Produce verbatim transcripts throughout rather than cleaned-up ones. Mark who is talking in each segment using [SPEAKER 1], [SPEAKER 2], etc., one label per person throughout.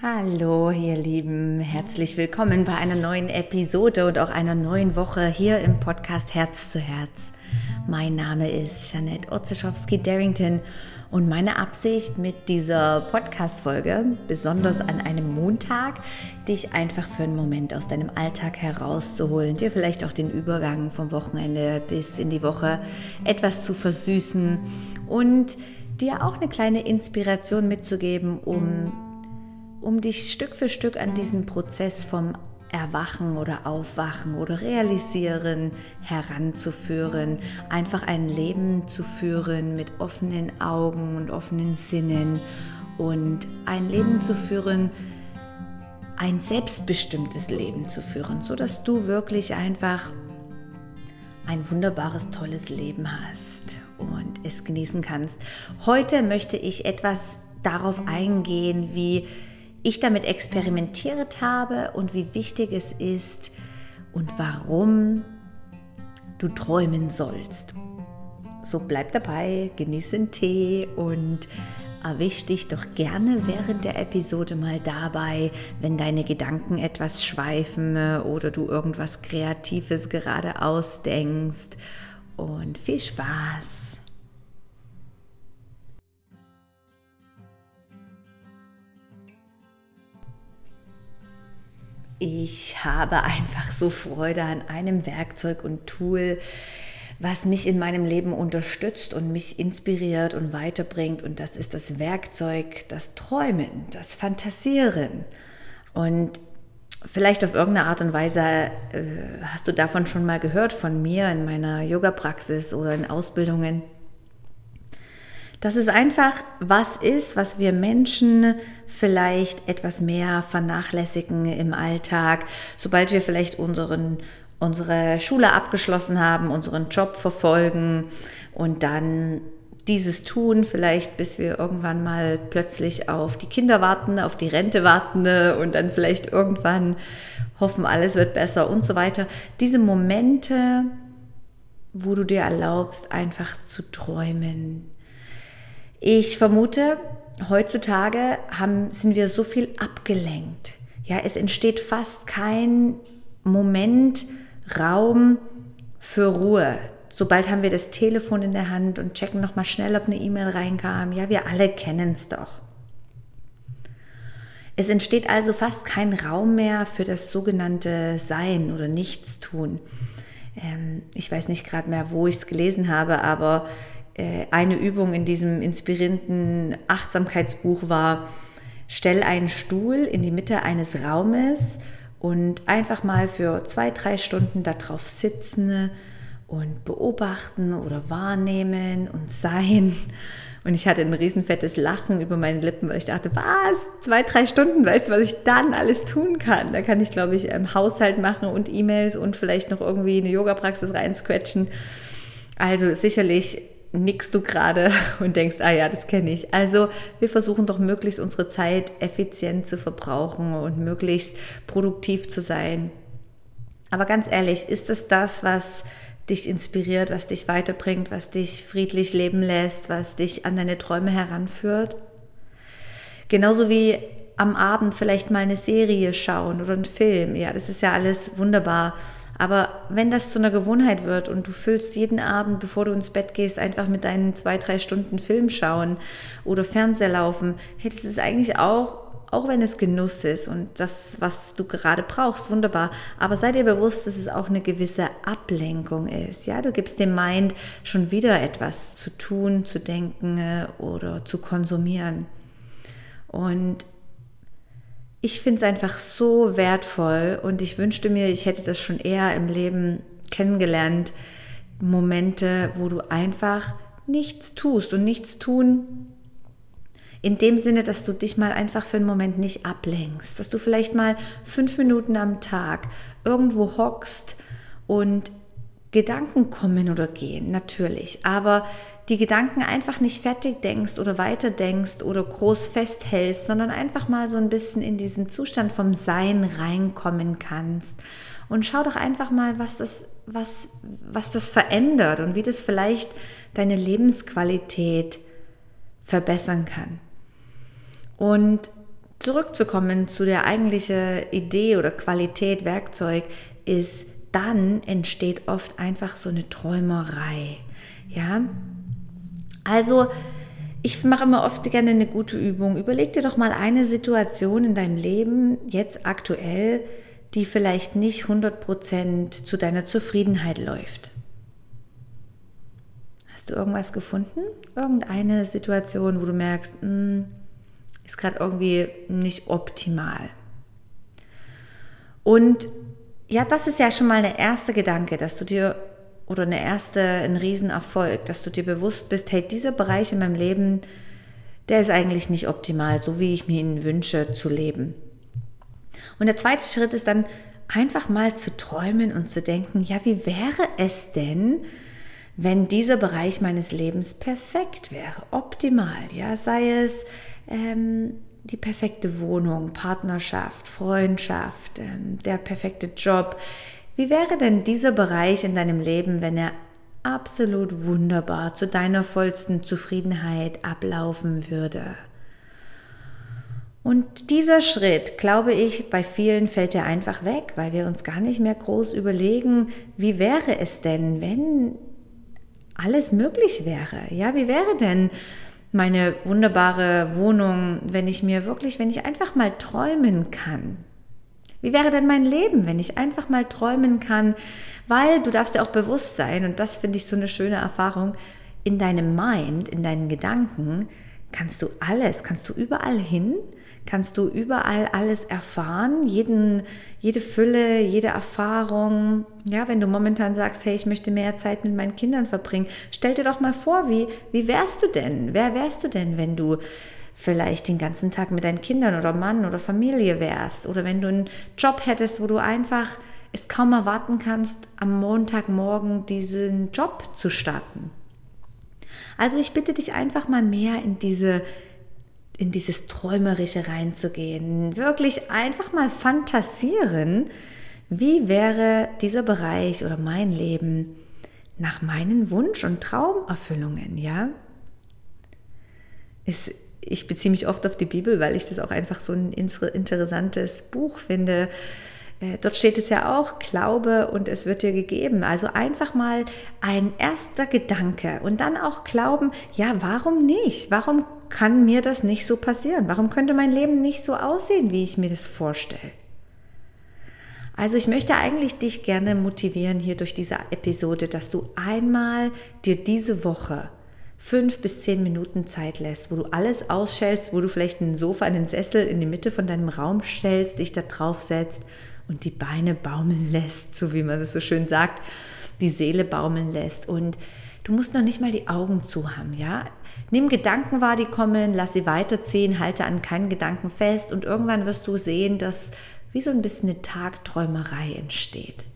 [SPEAKER 1] Hallo ihr Lieben, herzlich willkommen bei einer neuen Episode und auch einer neuen Woche hier im Podcast Herz zu Herz. Mein Name ist Jeanette Otzeschowski-Darrington und meine Absicht mit dieser Podcast-Folge, besonders an einem Montag, dich einfach für einen Moment aus deinem Alltag herauszuholen, dir vielleicht auch den Übergang vom Wochenende bis in die Woche etwas zu versüßen und dir auch eine kleine Inspiration mitzugeben, um um dich Stück für Stück an diesen Prozess vom Erwachen oder Aufwachen oder Realisieren heranzuführen, einfach ein Leben zu führen mit offenen Augen und offenen Sinnen und ein Leben zu führen, ein selbstbestimmtes Leben zu führen, sodass du wirklich einfach ein wunderbares, tolles Leben hast und es genießen kannst. Heute möchte ich etwas darauf eingehen, wie ich damit experimentiert habe und wie wichtig es ist und warum du träumen sollst. So bleib dabei, genieße einen Tee und erwisch dich doch gerne während der Episode mal dabei, wenn deine Gedanken etwas schweifen oder du irgendwas Kreatives gerade ausdenkst. Und viel Spaß! Ich habe einfach so Freude an einem Werkzeug und Tool, was mich in meinem Leben unterstützt und mich inspiriert und weiterbringt. Und das ist das Werkzeug, das Träumen, das Fantasieren. Und vielleicht auf irgendeine Art und Weise äh, hast du davon schon mal gehört von mir in meiner Yoga-Praxis oder in Ausbildungen. Dass es einfach was ist, was wir Menschen vielleicht etwas mehr vernachlässigen im Alltag, sobald wir vielleicht unseren, unsere Schule abgeschlossen haben, unseren Job verfolgen und dann dieses tun, vielleicht bis wir irgendwann mal plötzlich auf die Kinder warten, auf die Rente warten und dann vielleicht irgendwann hoffen, alles wird besser und so weiter. Diese Momente, wo du dir erlaubst, einfach zu träumen. Ich vermute, heutzutage haben, sind wir so viel abgelenkt. Ja, es entsteht fast kein Moment, Raum für Ruhe. Sobald haben wir das Telefon in der Hand und checken nochmal schnell, ob eine E-Mail reinkam. Ja, wir alle kennen es doch. Es entsteht also fast kein Raum mehr für das sogenannte Sein oder Nichtstun. Ähm, ich weiß nicht gerade mehr, wo ich es gelesen habe, aber eine Übung in diesem inspirierenden Achtsamkeitsbuch war: Stell einen Stuhl in die Mitte eines Raumes und einfach mal für zwei, drei Stunden darauf sitzen und beobachten oder wahrnehmen und sein. Und ich hatte ein riesenfettes Lachen über meine Lippen, weil ich dachte, was? Zwei, drei Stunden, weißt du, was ich dann alles tun kann? Da kann ich, glaube ich, im Haushalt machen und E-Mails und vielleicht noch irgendwie eine Yoga-Praxis reinsquetschen. Also sicherlich nickst du gerade und denkst, ah ja, das kenne ich. Also wir versuchen doch möglichst unsere Zeit effizient zu verbrauchen und möglichst produktiv zu sein. Aber ganz ehrlich, ist es das, was dich inspiriert, was dich weiterbringt, was dich friedlich leben lässt, was dich an deine Träume heranführt? Genauso wie am Abend vielleicht mal eine Serie schauen oder einen Film. Ja, das ist ja alles wunderbar. Aber wenn das zu einer Gewohnheit wird und du füllst jeden Abend, bevor du ins Bett gehst, einfach mit deinen zwei, drei Stunden Film schauen oder Fernseher laufen, hey, das ist eigentlich auch, auch wenn es Genuss ist und das, was du gerade brauchst, wunderbar. Aber sei dir bewusst, dass es auch eine gewisse Ablenkung ist. Ja, du gibst dem Mind schon wieder etwas zu tun, zu denken oder zu konsumieren. Und ich finde es einfach so wertvoll und ich wünschte mir, ich hätte das schon eher im Leben kennengelernt. Momente, wo du einfach nichts tust und nichts tun in dem Sinne, dass du dich mal einfach für einen Moment nicht ablenkst. Dass du vielleicht mal fünf Minuten am Tag irgendwo hockst und Gedanken kommen oder gehen, natürlich. Aber die Gedanken einfach nicht fertig denkst oder weiter denkst oder groß festhältst, sondern einfach mal so ein bisschen in diesen Zustand vom Sein reinkommen kannst. Und schau doch einfach mal, was das, was, was das verändert und wie das vielleicht deine Lebensqualität verbessern kann. Und zurückzukommen zu der eigentlichen Idee oder Qualität, Werkzeug, ist, dann entsteht oft einfach so eine Träumerei. Ja, also ich mache immer oft gerne eine gute Übung. Überleg dir doch mal eine Situation in deinem Leben, jetzt aktuell, die vielleicht nicht hundert Prozent zu deiner Zufriedenheit läuft. Hast du irgendwas gefunden? Irgendeine Situation, wo du merkst, mh, ist gerade irgendwie nicht optimal. Und ja, das ist ja schon mal der erste Gedanke, dass du dir, oder eine erste, ein Riesenerfolg, dass du dir bewusst bist, hey, dieser Bereich in meinem Leben, der ist eigentlich nicht optimal, so wie ich mir ihn wünsche zu leben. Und der zweite Schritt ist dann einfach mal zu träumen und zu denken, ja, wie wäre es denn, wenn dieser Bereich meines Lebens perfekt wäre, optimal, ja, sei es ähm, die perfekte Wohnung, Partnerschaft, Freundschaft, ähm, der perfekte Job. Wie wäre denn dieser Bereich in deinem Leben, wenn er absolut wunderbar zu deiner vollsten Zufriedenheit ablaufen würde? Und dieser Schritt, glaube ich, bei vielen fällt er einfach weg, weil wir uns gar nicht mehr groß überlegen, wie wäre es denn, wenn alles möglich wäre? Ja, wie wäre denn meine wunderbare Wohnung, wenn ich mir wirklich, wenn ich einfach mal träumen kann? Wie wäre denn mein Leben, wenn ich einfach mal träumen kann? Weil du darfst dir auch bewusst sein, und das finde ich so eine schöne Erfahrung, in deinem Mind, in deinen Gedanken kannst du alles, kannst du überall hin, kannst du überall alles erfahren, jeden, jede Fülle, jede Erfahrung. Ja, wenn du momentan sagst, hey, ich möchte mehr Zeit mit meinen Kindern verbringen, stell dir doch mal vor, wie, wie wärst du denn? Wer wärst du denn, wenn du vielleicht den ganzen Tag mit deinen Kindern oder Mann oder Familie wärst, oder wenn du einen Job hättest, wo du einfach es kaum erwarten kannst, am Montagmorgen diesen Job zu starten. Also ich bitte dich einfach mal mehr in diese, in dieses Träumerische reinzugehen, wirklich einfach mal fantasieren, wie wäre dieser Bereich oder mein Leben nach meinen Wunsch- und Traumerfüllungen, ja? Es Ich beziehe mich oft auf die Bibel, weil ich das auch einfach so ein interessantes Buch finde. Dort steht es ja auch, Glaube und es wird dir gegeben. Also einfach mal ein erster Gedanke und dann auch glauben, ja, warum nicht? Warum kann mir das nicht so passieren? Warum könnte mein Leben nicht so aussehen, wie ich mir das vorstelle? Also ich möchte eigentlich dich gerne motivieren hier durch diese Episode, dass du einmal dir diese Woche fünf bis zehn Minuten Zeit lässt, wo du alles ausschältst, wo du vielleicht ein Sofa, einen Sessel in die Mitte von deinem Raum stellst, dich da drauf setzt und die Beine baumeln lässt, so wie man das so schön sagt, die Seele baumeln lässt. Und du musst noch nicht mal die Augen zu haben, ja? Nimm Gedanken wahr, die kommen, lass sie weiterziehen, halte an keinen Gedanken fest und irgendwann wirst du sehen, dass wie so ein bisschen eine Tagträumerei entsteht.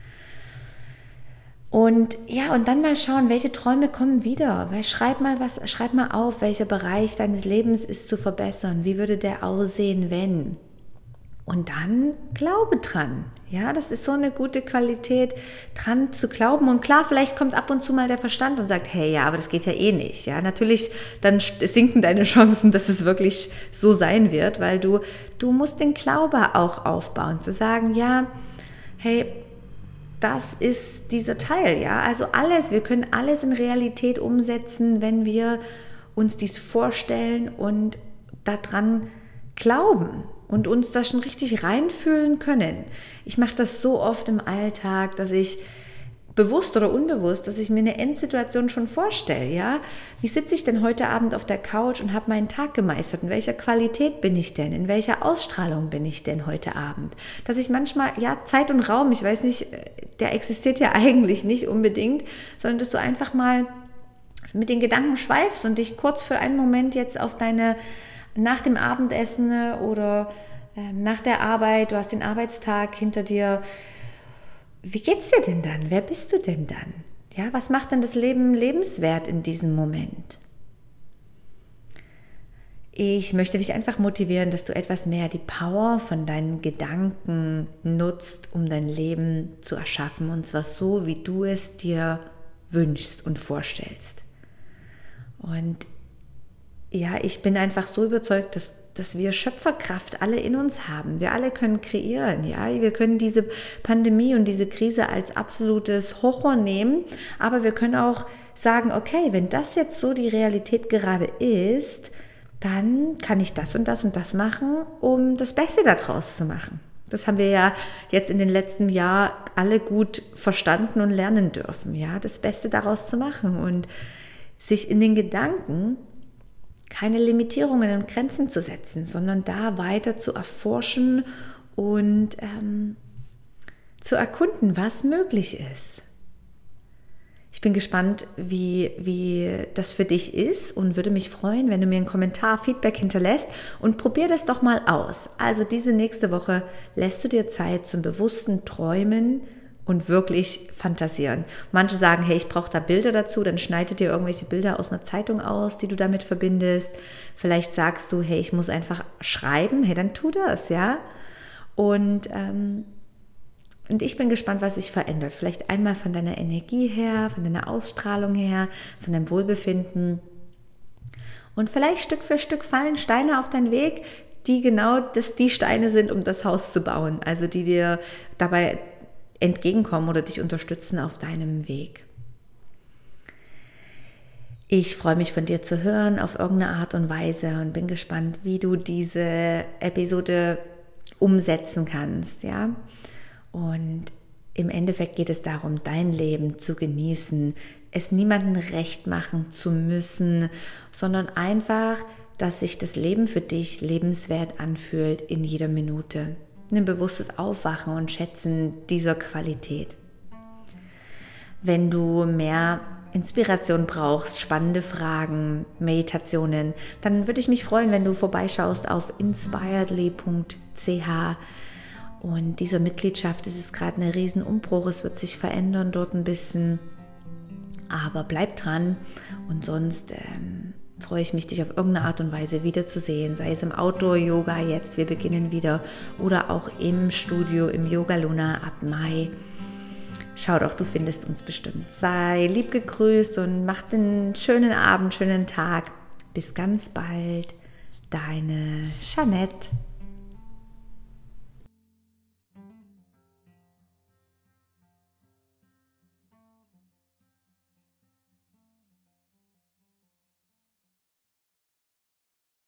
[SPEAKER 1] Und ja, und dann mal schauen, welche Träume kommen wieder. Weil schreib mal was, schreib mal auf, welcher Bereich deines Lebens ist zu verbessern. Wie würde der aussehen, wenn? Und dann glaube dran. Ja, das ist so eine gute Qualität, dran zu glauben. Und klar, vielleicht kommt ab und zu mal der Verstand und sagt, hey, ja, aber das geht ja eh nicht. Ja, natürlich, dann sinken deine Chancen, dass es wirklich so sein wird, weil du, du musst den Glaube auch aufbauen, zu sagen, ja, hey, das ist dieser Teil, ja. Also alles, wir können alles in Realität umsetzen, wenn wir uns dies vorstellen und daran glauben und uns da schon richtig reinfühlen können. Ich mache das so oft im Alltag, dass ich bewusst oder unbewusst, dass ich mir eine Endsituation schon vorstelle, ja. Wie sitze ich denn heute Abend auf der Couch und habe meinen Tag gemeistert? In welcher Qualität bin ich denn? In welcher Ausstrahlung bin ich denn heute Abend? Dass ich manchmal, ja, Zeit und Raum, ich weiß nicht, der existiert ja eigentlich nicht unbedingt, sondern dass du einfach mal mit den Gedanken schweifst und dich kurz für einen Moment jetzt auf deine, nach dem Abendessen oder äh, nach der Arbeit, du hast den Arbeitstag hinter dir. Wie geht's dir denn dann? Wer bist du denn dann? Ja, was macht denn das Leben lebenswert in diesem Moment? Ich möchte dich einfach motivieren, dass du etwas mehr die Power von deinen Gedanken nutzt, um dein Leben zu erschaffen. Und zwar so, wie du es dir wünschst und vorstellst. Und ja, ich bin einfach so überzeugt, dass dass wir Schöpferkraft alle in uns haben. Wir alle können kreieren, ja. Wir können diese Pandemie und diese Krise als absolutes Horror nehmen, aber wir können auch sagen, okay, wenn das jetzt so die Realität gerade ist, dann kann ich das und das und das machen, um das Beste daraus zu machen. Das haben wir ja jetzt in den letzten Jahren alle gut verstanden und lernen dürfen, ja, das Beste daraus zu machen und sich in den Gedanken keine Limitierungen und Grenzen zu setzen, sondern da weiter zu erforschen und ähm, zu erkunden, was möglich ist. Ich bin gespannt, wie, wie das für dich ist und würde mich freuen, wenn du mir einen Kommentar, Feedback hinterlässt und probier das doch mal aus. Also diese nächste Woche lässt du dir Zeit zum bewussten Träumen und wirklich fantasieren. Manche sagen, hey, ich brauche da Bilder dazu, dann schneide dir irgendwelche Bilder aus einer Zeitung aus, die du damit verbindest. Vielleicht sagst du, hey, ich muss einfach schreiben, hey, dann tu das, ja. Und ähm, Und ich bin gespannt, was sich verändert. Vielleicht einmal von deiner Energie her, von deiner Ausstrahlung her, von deinem Wohlbefinden. Und vielleicht Stück für Stück fallen Steine auf deinen Weg, die genau das, die Steine sind, um das Haus zu bauen. Also die dir dabei entgegenkommen oder dich unterstützen auf deinem Weg. Ich freue mich, von dir zu hören auf irgendeine Art und Weise und bin gespannt, wie du diese Episode umsetzen kannst, ja. Und im Endeffekt geht es darum, dein Leben zu genießen, es niemandem recht machen zu müssen, sondern einfach, dass sich das Leben für dich lebenswert anfühlt in jeder Minute. Ein bewusstes Aufwachen und Schätzen dieser Qualität. Wenn du mehr Inspiration brauchst, spannende Fragen, Meditationen, dann würde ich mich freuen, wenn du vorbeischaust auf inspiredly punkt c h. Und dieser Mitgliedschaft, es ist gerade ein Riesenumbruch, es wird sich verändern dort ein bisschen, aber bleib dran und sonst ähm, freue ich mich, dich auf irgendeine Art und Weise wiederzusehen, sei es im Outdoor-Yoga jetzt, wir beginnen wieder, oder auch im Studio, im Yoga Luna ab Mai. Schau doch, du findest uns bestimmt. Sei lieb gegrüßt und mach einen schönen Abend, schönen Tag. Bis ganz bald, deine Jeanette.